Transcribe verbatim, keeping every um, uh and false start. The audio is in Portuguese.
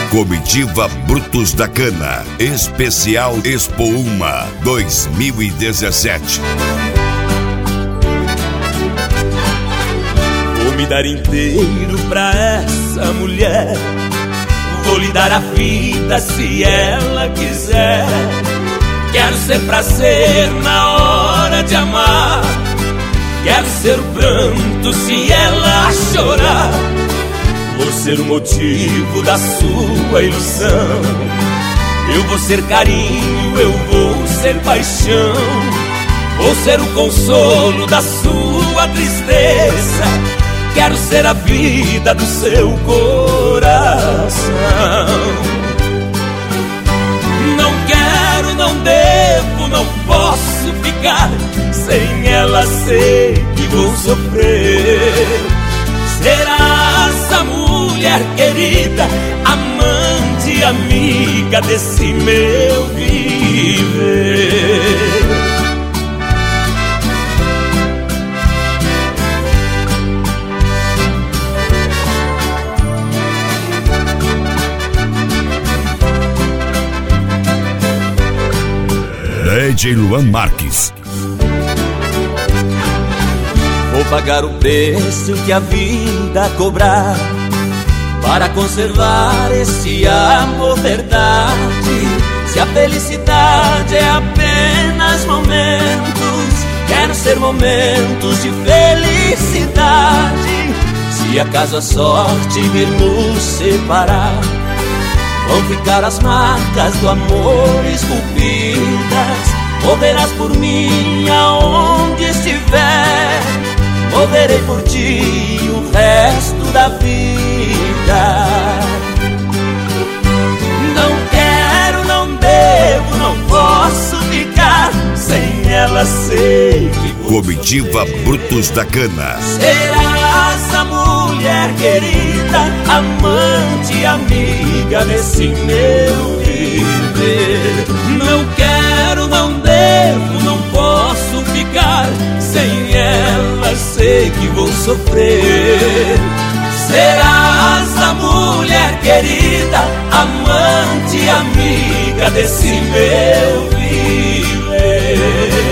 Comitiva Brutos da Cana, especial Expo Uma dois mil e dezessete. Vou me dar inteiro pra essa mulher, vou lhe dar a vida se ela quiser. Quero ser prazer na hora de amar, quero ser o pranto se ela chorar. Vou ser o motivo da sua ilusão, eu vou ser carinho, eu vou ser paixão. Vou ser o consolo da sua tristeza, quero ser a vida do seu coração. Não quero, não devo, não posso ficar sem ela, sei que vou sofrer. Será essa mulher querida, amante, amiga desse meu viver. D J Luan Marques. Vou pagar o preço que a vida cobrar para conservar esse amor verdade. Se a felicidade é apenas momentos, quero ser momentos de felicidade. Se acaso a sorte vir nos separar, vão ficar as marcas do amor esculpidas. Morrerás por mim aonde estiver, morrerei por ti o resto da vida. Não quero, não devo, não posso ficar sem ela, sei que vou Comitiva sofrer. Brutos da Cana. Será essa mulher querida, amante, amiga desse meu viver. Não quero, não devo, não posso ficar sem ela, sei que vou sofrer. Será essa mulher querida, amante, amiga desse meu viver.